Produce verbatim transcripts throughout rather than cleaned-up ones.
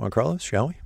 Juan Carlos, shall we?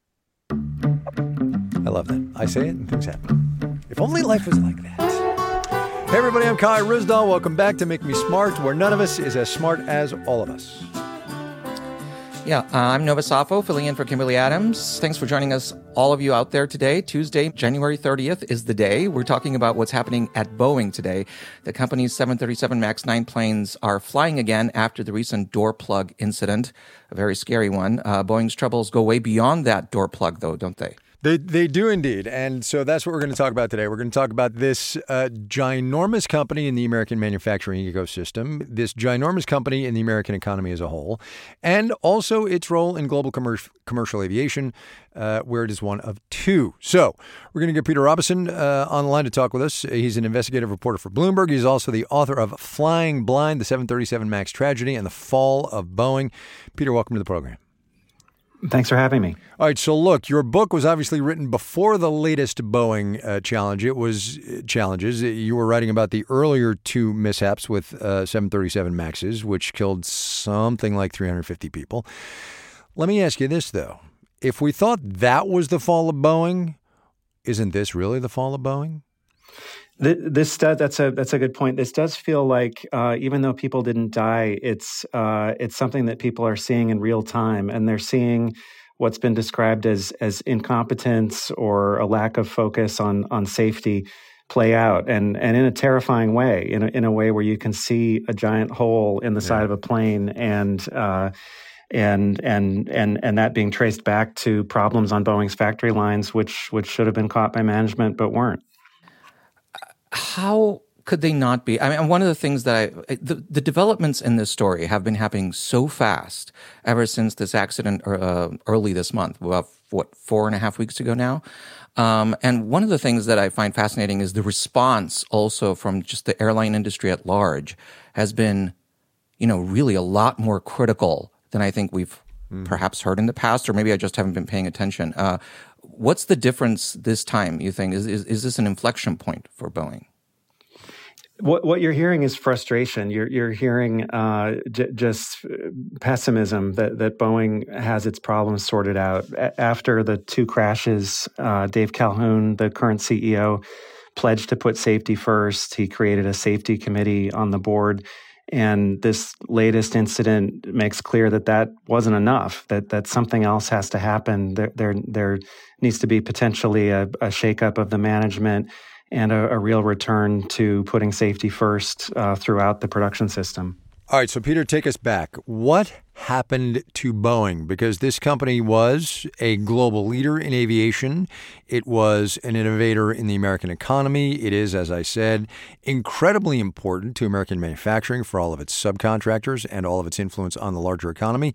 I love that. I say it and things happen. If only life was like that. Hey everybody, I'm Kai Ryssdal. Welcome back to Make Me Smart, where none of us is as smart as all of us. Yeah, uh, I'm Nova Safo, filling in for Kimberly Adams. Thanks for joining us, all of you out there today. Tuesday, January thirtieth is the day. We're talking about what's happening at Boeing today. The company's seven thirty-seven MAX nine planes are flying again after the recent door plug incident, a very scary one. Uh, Boeing's troubles go way beyond that door plug, though, don't they? They they do indeed. And so that's what we're going to talk about today. We're going to talk about this uh, ginormous company in the American manufacturing ecosystem, this ginormous company in the American economy as a whole, and also its role in global commercial commercial aviation, uh, where it is one of two. So we're going to get Peter Robison uh, on the line to talk with us. He's an investigative reporter for Bloomberg. He's also the author of Flying Blind, the seven thirty-seven MAX Tragedy and the Fall of Boeing. Peter, welcome to the program. Thanks for having me. All right. So look, your book was obviously written before the latest Boeing uh, challenge. It was uh, challenges. You were writing about the earlier two mishaps with uh, seven thirty-seven MAXes, which killed something like three hundred fifty people. Let me ask you this, though. If we thought that was the fall of Boeing, isn't this really the fall of Boeing? This does, that's a that's a good point. This does feel like uh, even though people didn't die, it's uh, it's something that people are seeing in real time, and they're seeing what's been described as as incompetence or a lack of focus on on safety play out, and and in a terrifying way, in a, in a way where you can see a giant hole in the yeah. side of a plane, and uh, and and and and that being traced back to problems on Boeing's factory lines, which which should have been caught by management but weren't. How could they not be? I mean, one of the things that I, the, the developments in this story have been happening so fast ever since this accident uh, early this month, about, what, four and a half weeks ago now. Um, and one of the things that I find fascinating is the response also from just the airline industry at large has been, you know, really a lot more critical than I think we've mm. perhaps heard in the past, or maybe I just haven't been paying attention. Uh, What's the difference this time, you think? Is, is is this an inflection point for Boeing? What what you're hearing is frustration. You're you're hearing uh, j- just pessimism that, that Boeing has its problems sorted out. A- after the two crashes, uh, Dave Calhoun, the current C E O, pledged to put safety first. He created a safety committee on the board. And this latest incident makes clear that that wasn't enough, that that something else has to happen. There there, there needs to be potentially a, a shakeup of the management and a, a real return to putting safety first uh, throughout the production system. All right, so Peter, take us back. What happened to Boeing? Because this company was a global leader in aviation. It was an innovator in the American economy. It is, as I said, incredibly important to American manufacturing for all of its subcontractors and all of its influence on the larger economy.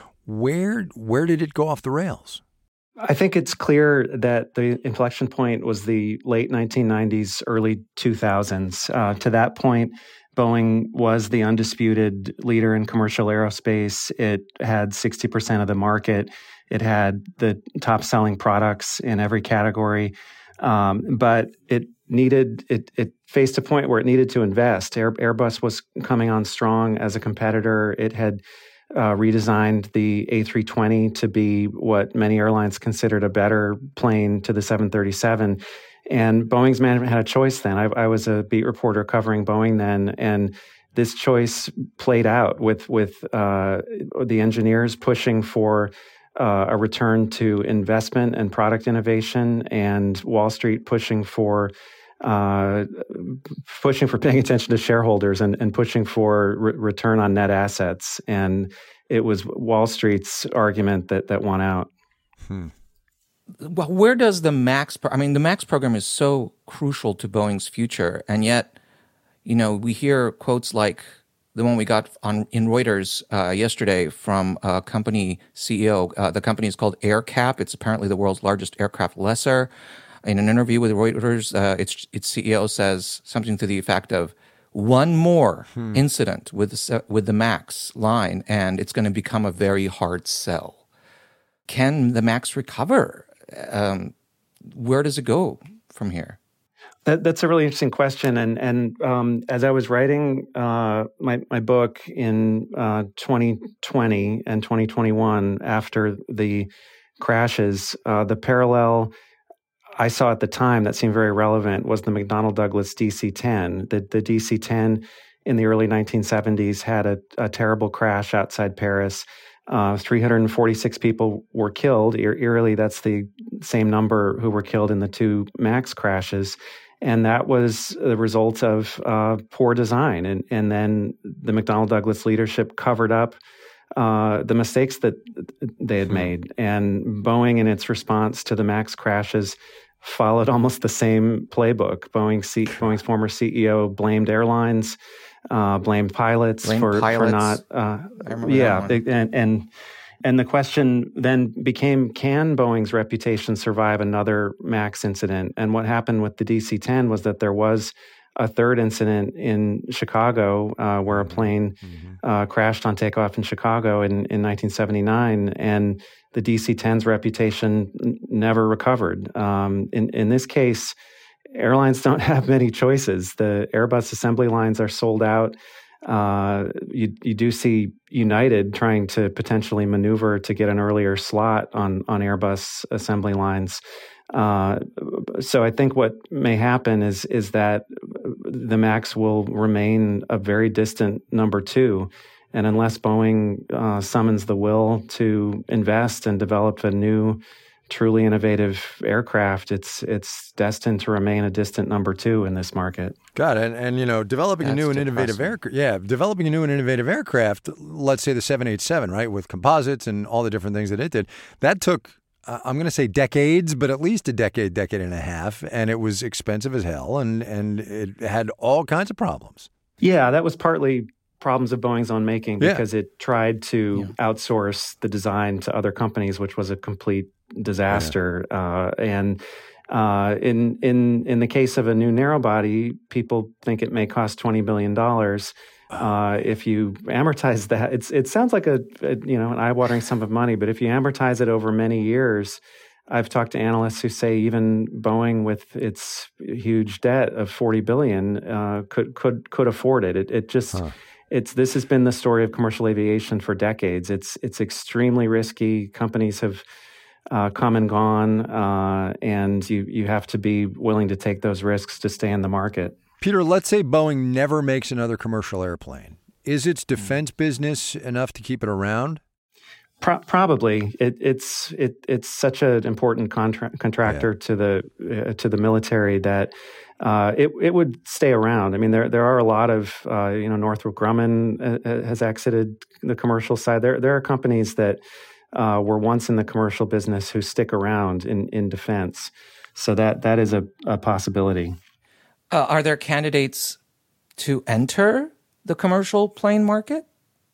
Where where did it go off the rails? I think it's clear that the inflection point was the late nineteen nineties, early two thousands. Uh, to that point, Boeing was the undisputed leader in commercial aerospace. It had sixty percent of the market. It had the top-selling products in every category. Um, but it needed, it, it faced a point where it needed to invest. Air, Airbus was coming on strong as a competitor. It had uh, redesigned the A three twenty to be what many airlines considered a better plane to the seven thirty-seven. And Boeing's management had a choice then. I, I was a beat reporter covering Boeing then, and this choice played out with with uh, the engineers pushing for uh, a return to investment and product innovation, and Wall Street pushing for uh, pushing for paying attention to shareholders and, and pushing for re- return on net assets. And it was Wall Street's argument that that won out. Hmm. Well, where does the MAX, pro- I mean, the MAX program is so crucial to Boeing's future, and yet, you know, we hear quotes like the one we got on in Reuters uh, yesterday from a company C E O. Uh, the company is called AerCap. It's apparently the world's largest aircraft lessor. In an interview with Reuters, uh, its its C E O says something to the effect of, one more hmm. incident with the, with the MAX line, and it's going to become a very hard sell. Can the MAX recover? Um, where does it go from here? That, that's a really interesting question. And and um, as I was writing uh, my, my book in uh, twenty twenty and twenty twenty-one, after the crashes, uh, the parallel I saw at the time that seemed very relevant was the McDonnell Douglas D C ten. The, the D C ten in the early nineteen seventies had a, a terrible crash outside Paris. Uh, three hundred forty-six people were killed. E- eerily, that's the same number who were killed in the two MAX crashes. And that was the result of uh, poor design. And, and then the McDonnell Douglas leadership covered up uh, the mistakes that they had made. And Boeing, in its response to the MAX crashes, followed almost the same playbook. Boeing C- Boeing's former C E O blamed airlines, uh, blamed pilots Blame for, pilots. for not. Uh, I remember yeah, that one. and and. And the question then became, can Boeing's reputation survive another MAX incident? And what happened with the D C ten was that there was a third incident in Chicago uh, where a plane mm-hmm. uh, crashed on takeoff in Chicago in, in nineteen seventy-nine. And the D C ten's reputation n- never recovered. Um, in, in this case, airlines don't have many choices. The Airbus assembly lines are sold out. Uh, you you do see United trying to potentially maneuver to get an earlier slot on on Airbus assembly lines. Uh, so I think what may happen is is that the MAX will remain a very distant number two, and unless Boeing uh, summons the will to invest and develop a new, truly innovative aircraft, it's it's destined to remain a distant number two in this market. Got it. And, and you know, developing That's a new and depressing. innovative aircraft, yeah, developing a new and innovative aircraft, let's say the seven eighty-seven, right, with composites and all the different things that it did, that took, uh, I'm going to say decades, but at least a decade, decade and a half, and it was expensive as hell, and, and it had all kinds of problems. Yeah, that was partly problems of Boeing's own making because Yeah. it tried to yeah. outsource the design to other companies, which was a complete disaster. Yeah. Uh, and uh, in in in the case of a new narrow body, people think it may cost twenty billion dollars. Uh, if you amortize that, it's it sounds like a, a you know an eye-watering sum of money, but if you amortize it over many years, I've talked to analysts who say even Boeing, with its huge debt of forty billion dollars, uh, could could could afford it. It, it just huh. It's this has been the story of commercial aviation for decades. It's it's extremely risky. Companies have uh, come and gone, uh, and you you have to be willing to take those risks to stay in the market. Peter, let's say Boeing never makes another commercial airplane. Is its defense business enough to keep it around? Pro- probably. It, it's it, it's such an important contra- contractor yeah. to the uh, to the military that uh, it it would stay around. I mean, there there are a lot of uh, you know Northrop Grumman uh, has exited the commercial side. There there are companies that uh, were once in the commercial business who stick around in, in defense. So that that is a, a possibility. Uh, are there candidates to enter the commercial plane market?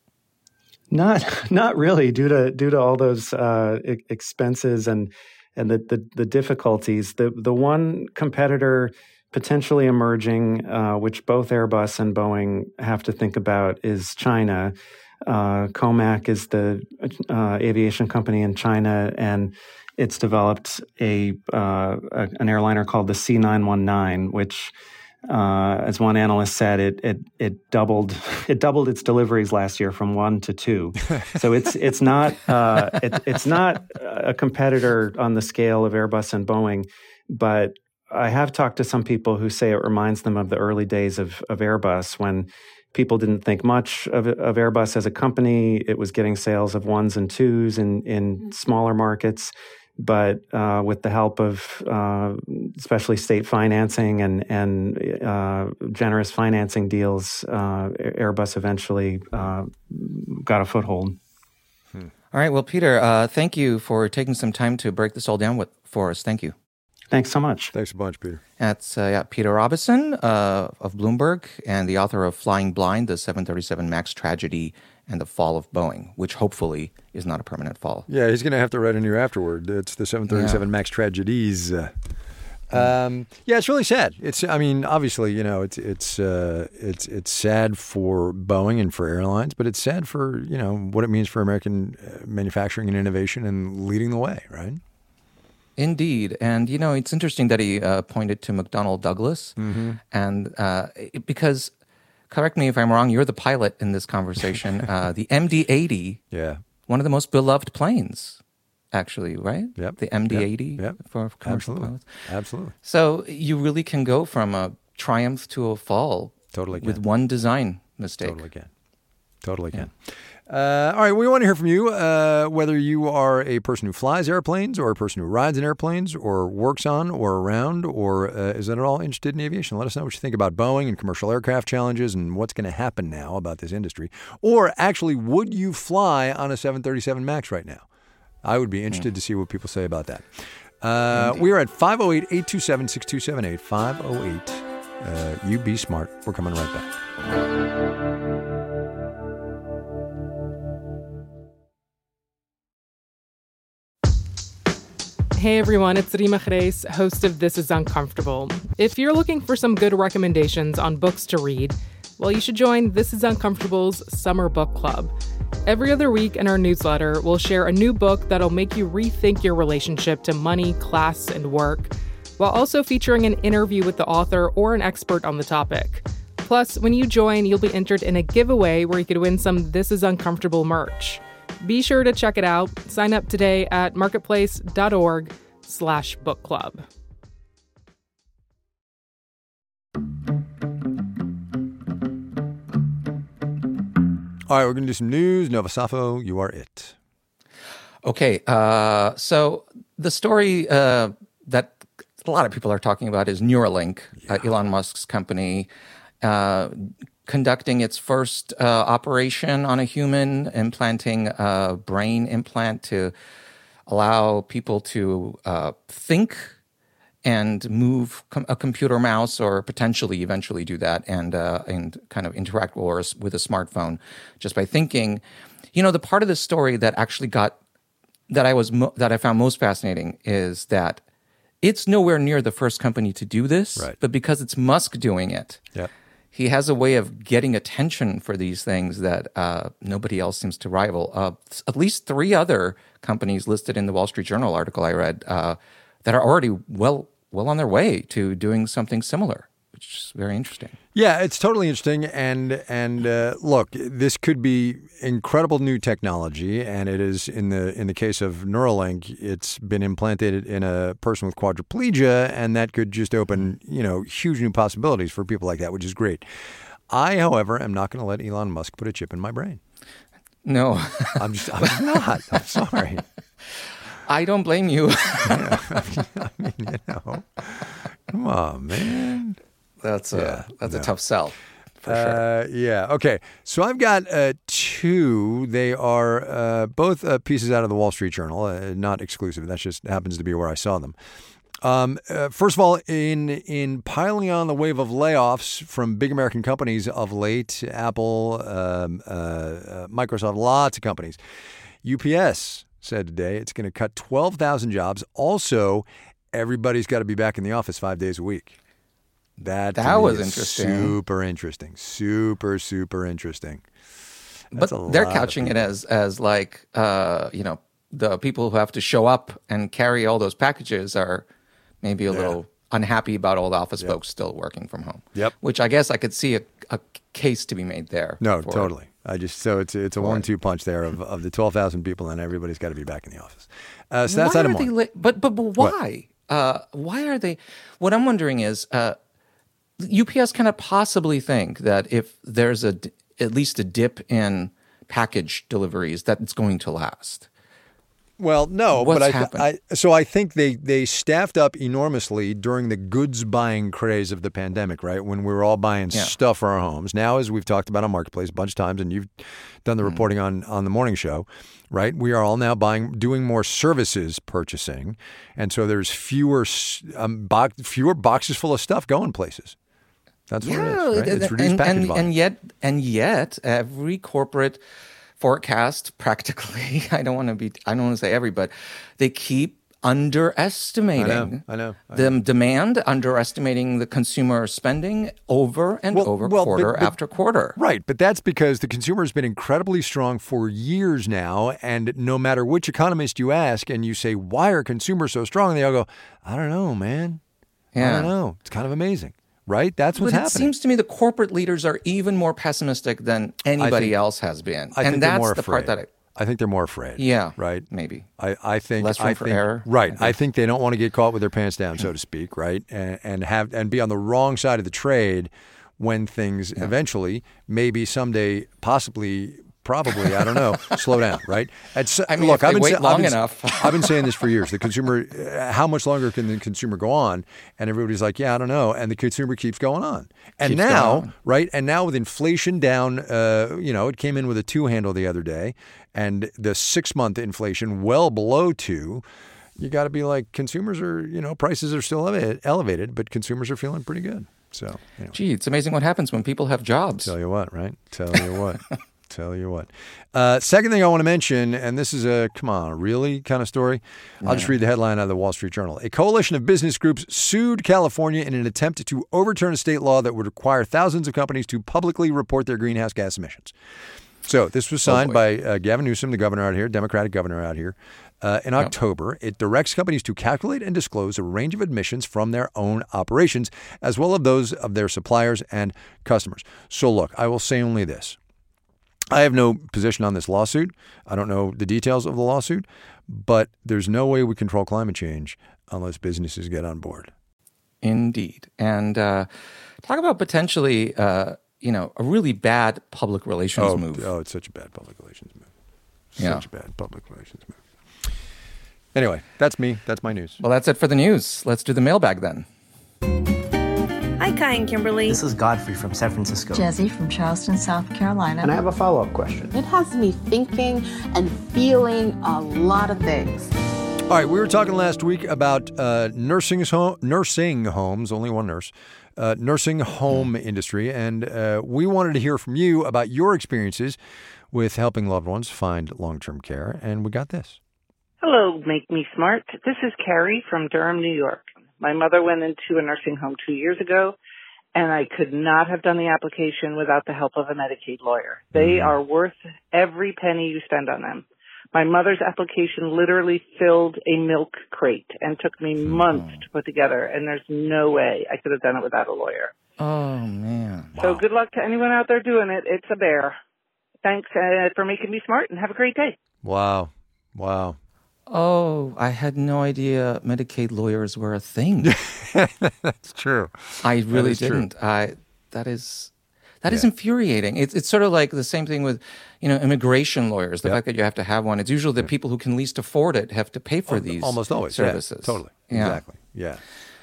Not, not really. Due to due to all those uh, expenses and and the, the the difficulties, the the one competitor potentially emerging, uh, which both Airbus and Boeing have to think about, is China. Uh, Comac is the uh, aviation company in China, and it's developed a, uh, a an airliner called the C nine nineteen, which, uh, as one analyst said, it it it doubled it doubled its deliveries last year from one to two. So it's it's not uh, it, it's not a competitor on the scale of Airbus and Boeing, but I have talked to some people who say it reminds them of the early days of of Airbus, when people didn't think much of, of Airbus as a company. It was getting sales of ones and twos in, in smaller markets. But uh, with the help of uh, especially state financing and, and uh, generous financing deals, uh, Airbus eventually uh, got a foothold. Hmm. All right. Well, Peter, uh, thank you for taking some time to break this all down with, for us. Thank you. Thanks so much. Thanks a bunch, Peter. That's uh, yeah, Peter Robison uh, of Bloomberg, and the author of Flying Blind, the seven thirty-seven MAX Tragedy and the Fall of Boeing, which hopefully is not a permanent fall. Yeah, he's going to have to write a new afterword. It's the seven thirty-seven yeah. MAX Tragedies. Uh, um, yeah, it's really sad. It's, I mean, obviously, you know, it's it's uh, it's it's sad for Boeing and for airlines, but it's sad for, you know, what it means for American manufacturing and innovation and leading the way, right? Indeed. And, you know, it's interesting that he uh, pointed to McDonnell Douglas. Mm-hmm. And uh, it, because, correct me if I'm wrong, you're the pilot in this conversation. uh, the M D eighty, yeah, one of the most beloved planes, actually, right? Yep. The M D eighty Yep. Yep. for commercial Absolutely. pilots. Absolutely. So you really can go from a triumph to a fall Totally can. with one design mistake. Totally can. Totally can. Uh, all right, we want to hear from you, uh, whether you are a person who flies airplanes or a person who rides in airplanes or works on or around or uh, is at all interested in aviation. Let us know what you think about Boeing and commercial aircraft challenges and what's going to happen now about this industry. Or actually, would you fly on a seven thirty-seven MAX right now? I would be interested mm. to see what people say about that. Uh, we are at five oh eight, eight two seven, six two seven eight, five oh eight. Uh, you be smart. We're coming right back. Hey everyone, it's Rima Reis, host of This Is Uncomfortable. If you're looking for some good recommendations on books to read, well, you should join This Is Uncomfortable's Summer Book Club. Every other week in our newsletter, we'll share a new book that'll make you rethink your relationship to money, class, and work, while also featuring an interview with the author or an expert on the topic. Plus, when you join, you'll be entered in a giveaway where you could win some This Is Uncomfortable merch. Be sure to check it out. Sign up today at marketplace.org slash book club. All right, we're going to do some news. Nova Safo, you are it. Okay, uh, so the story uh, that a lot of people are talking about is Neuralink, yeah. uh, Elon Musk's company, uh, conducting its first uh, operation on a human, implanting a brain implant to allow people to uh, think and move com- a computer mouse, or potentially eventually do that and uh, and kind of interact or with a smartphone just by thinking. You know, the part of the story that actually got that I was mo- that I found most fascinating is that it's nowhere near the first company to do this, right. but because it's Musk doing it. Yep. He has a way of getting attention for these things that uh, nobody else seems to rival. Uh, at least three other companies listed in the Wall Street Journal article I read uh, that are already well well on their way to doing something similar, which is very interesting. Yeah, it's totally interesting. And and uh, look, this could be incredible new technology, and it is in the in the case of Neuralink, it's been implanted in a person with quadriplegia, and that could just open, you know, huge new possibilities for people like that, which is great. I, however, am not going to let Elon Musk put a chip in my brain. No, I'm just I'm just not. I'm sorry. I don't blame you. yeah, I mean, you know, come on, man. That's a yeah, that's no. a tough sell, for uh, sure. Yeah. Okay. So I've got uh, two. They are uh, both uh, pieces out of the Wall Street Journal, uh, not exclusive. That just happens to be where I saw them. Um, uh, first of all, in in piling on the wave of layoffs from big American companies of late, Apple, um, uh, uh, Microsoft, lots of companies. U P S said today it's going to cut twelve thousand jobs. Also, everybody's got to be back in the office five days a week. That, that was interesting. Super interesting. Super, super interesting. That's but they're couching it as, as like, uh, you know, the people who have to show up and carry all those packages are maybe a yeah. little unhappy about all the office yep. folks still working from home. Yep. Which I guess I could see a, a case to be made there. No, totally. I just so it's it's a one two punch there of, of the twelve thousand people, and everybody's got to be back in the office. Uh, so that's item one. Li- but but but why? Uh, why are they? What I'm wondering is, uh, U P S cannot possibly think that if there's a at least a dip in package deliveries that it's going to last. Well, no, What's but I, happened? I so I think they, they staffed up enormously during the goods buying craze of the pandemic, right? When we were all buying yeah. stuff for our homes. Now, as we've talked about on Marketplace a bunch of times, and you've done the mm. reporting on, on the morning show, right? We are all now buying, doing more services purchasing, and so there's fewer um, box, fewer boxes full of stuff going places. That's what yeah, it is, right? It's reduced and, package and, volume. and yet, and yet, every corporate forecast, practically, I don't want to be, I don't want to say every, but they keep underestimating I know, I know, I the know. demand, underestimating the consumer spending over and Well- over, well, quarter but- but- after quarter. Right, but that's because the consumer has been incredibly strong for years now, and no matter which economist you ask and you say, why are consumers so strong? They all go, I don't know, man. I Yeah. don't know. It's kind of amazing, right? That's what's But it happening. seems to me the corporate leaders are even more pessimistic than anybody think- else has been. I and think they're that's more the part afraid. that I, I think they're more afraid. Yeah, Right? maybe. I, I think Less room I for think, error, Right. I I think. think they don't want to get caught with their pants down, so to speak, right? And, and have and be on the wrong side of the trade when things eventually, maybe someday, possibly, probably, I don't know, slow down, right? At, s- I mean, look, if they I've been wait sa- I've long been- enough. I've been saying this for years. The consumer, uh, how much longer can the consumer go on? And everybody's like, yeah, I don't know. And the consumer keeps going on. And Keeps now, going on. right? And now with inflation down, uh, you know, it came in with a two handle the other day, and the six month inflation well below two. You got to be like, consumers are, you know, prices are still ele- elevated, but consumers are feeling pretty good. So, anyway, Gee, it's amazing what happens when people have jobs. tell you what, right? Tell you what. Tell you what. Uh, second thing I want to mention, and this is a, come on, really kind of story. I'll just read the headline out of the Wall Street Journal. A coalition of business groups sued California in an attempt to overturn a state law that would require thousands of companies to publicly report their greenhouse gas emissions. So this was signed boy. by uh, Gavin Newsom, the governor out here, Democratic governor out here, uh, in October. It directs companies to calculate and disclose a range of emissions from their own operations, as well as those of their suppliers and customers. So look, I will say only this. I have no position on this lawsuit. I don't know the details of the lawsuit, but there's no way we control climate change unless businesses get on board. Indeed. And uh, talk about potentially, uh, you know, a really bad public relations Oh, move. oh, it's such a bad public relations move. Yeah. Such a bad public relations move. Anyway, that's me. That's my news. Well, that's it for the news. Let's do the mailbag then. Hi, Kai and Kimberly. This is Godfrey from San Francisco. Jesse from Charleston, South Carolina. And I have a follow-up question. It has me thinking and feeling a lot of things. All right, we were talking last week about uh, nursing, home, nursing homes, only one nurse, uh, nursing home industry, and uh, we wanted to hear from you about your experiences with helping loved ones find long-term care, and we got this. Hello, Make Me Smart. This is Carrie from Durham, New York. My mother went into a nursing home two years ago, and I could not have done the application without the help of a Medicaid lawyer. They are worth every penny you spend on them. My mother's application literally filled a milk crate and took me months to put together, and there's no way I could have done it without a lawyer. Oh, man. So good luck to anyone out there doing it. It's a bear. Thanks uh, for making me smart, and have a great day. Wow. Wow. Oh, I had no idea Medicaid lawyers were a thing. That's true. I really is true. didn't. I that is that is infuriating. It's it's sort of like the same thing with, you know, immigration lawyers. The Yep. fact that you have to have one. It's usually the people who can least afford it have to pay for these Almost always. yeah, services. totally. Yeah. Exactly. Yeah.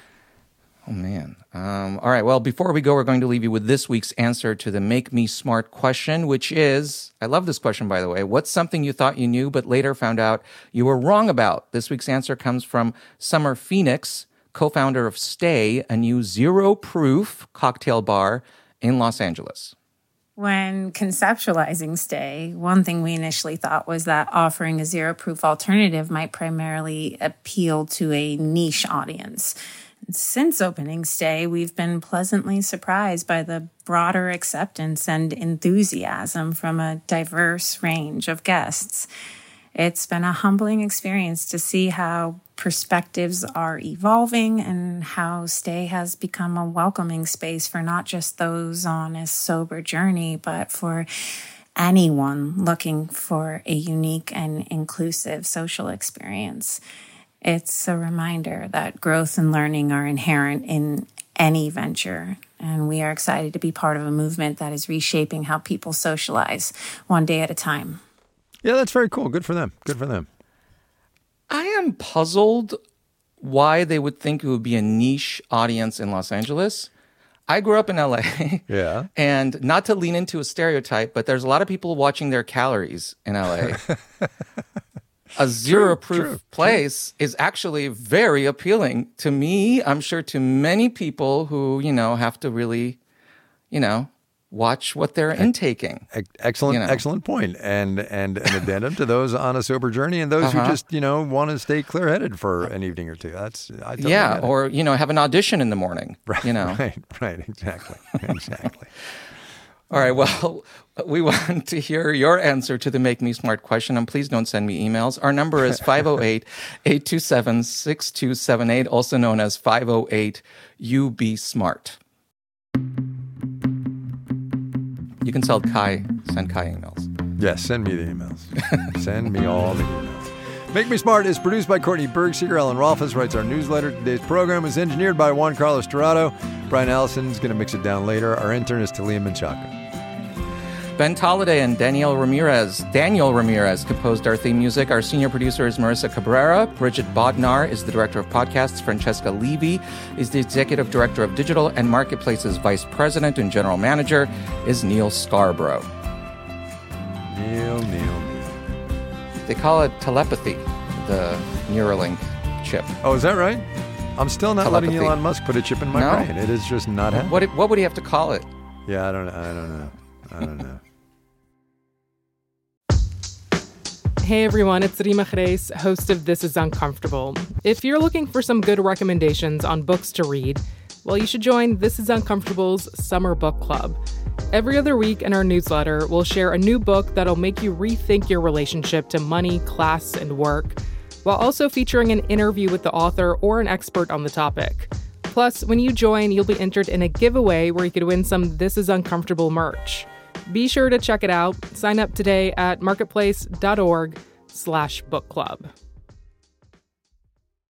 Oh, man. Um, all right. Well, before we go, we're going to leave you with this week's answer to the Make Me Smart question, which is, I love this question, by the way. What's something you thought you knew but later found out you were wrong about? This week's answer comes from Summer Phoenix, co-founder of Stay, a new zero-proof cocktail bar in Los Angeles. When conceptualizing Stay, one thing we initially thought was that offering a zero-proof alternative might primarily appeal to a niche audience. Since opening Stay, we've been pleasantly surprised by the broader acceptance and enthusiasm from a diverse range of guests. It's been a humbling experience to see how perspectives are evolving and how Stay has become a welcoming space for not just those on a sober journey, but for anyone looking for a unique and inclusive social experience. It's a reminder that growth and learning are inherent in any venture, and we are excited to be part of a movement that is reshaping how people socialize one day at a time. Yeah, that's very cool. Good for them. Good for them. I am puzzled why they would think it would be a niche audience in Los Angeles. I grew up in L A. Yeah. And not to lean into a stereotype, but there's a lot of people watching their calories in L A. A zero-proof true, place is actually very appealing to me. I'm sure to many people who, you know, have to really, you know, watch what they're intaking. Excellent, you know. excellent point. And and an addendum to those on a sober journey and those uh-huh. who just, you know, want to stay clear-headed for an evening or two. That's I totally yeah, or you know, have an audition in the morning. Right, you know, right, right, exactly, exactly. All right. Well, we want to hear your answer to the Make Me Smart question, and please don't send me emails. Our number is five oh eight, eight two seven, six two seven eight, also known as five oh eight U B SMART. You can tell Kai, send Kai emails. Yes, send me the emails. Send me all the emails. Make Me Smart is produced by Courtney Bergseeger. Ellen Rolfes writes our newsletter. Today's program is engineered by Juan Carlos Dorado. Brian Allison's going to mix it down later. Our intern is Talia Menchaca. Ben Tolliday and Danielle Ramirez. Daniel Ramirez composed our theme music. Our senior producer is Marissa Cabrera. Bridget Bodnar is the director of podcasts. Francesca Levy is the executive director of digital, and Marketplace's vice president and general manager is Neil Scarborough. Neil, Neil, Neil. They call it telepathy, the Neuralink chip. Oh, is that right? I'm still not Telepathy. letting Elon Musk put a chip in my No? brain. It is just not happening. What what would he have to call it? Yeah, I don't. I don't know. I don't know. Hey everyone, it's Rima Reis, host of This Is Uncomfortable. If you're looking for some good recommendations on books to read, well, you should join This Is Uncomfortable's Summer Book Club. Every other week in our newsletter, we'll share a new book that'll make you rethink your relationship to money, class, and work, while also featuring an interview with the author or an expert on the topic. Plus, when you join, you'll be entered in a giveaway where you could win some This Is Uncomfortable merch. Be sure to check it out. Sign up today at marketplace.org slash book club.